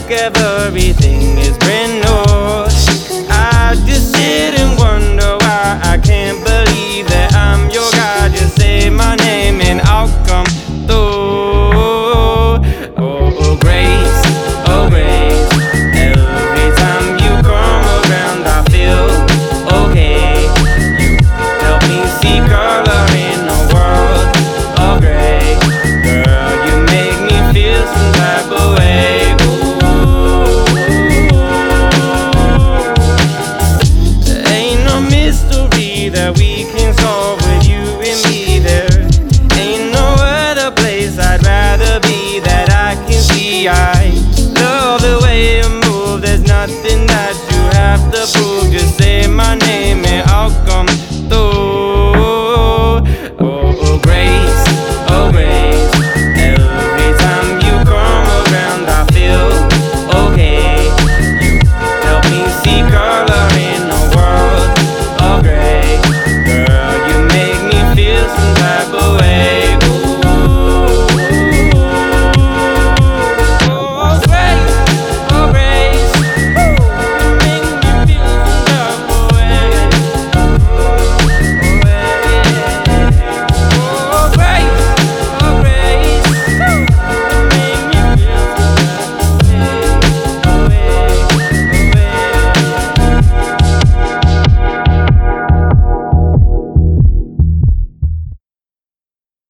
like everything is brand new. I just sit and wonder why I can't believe that I'm your guy. Just say my name and I'll come through. Oh, grace.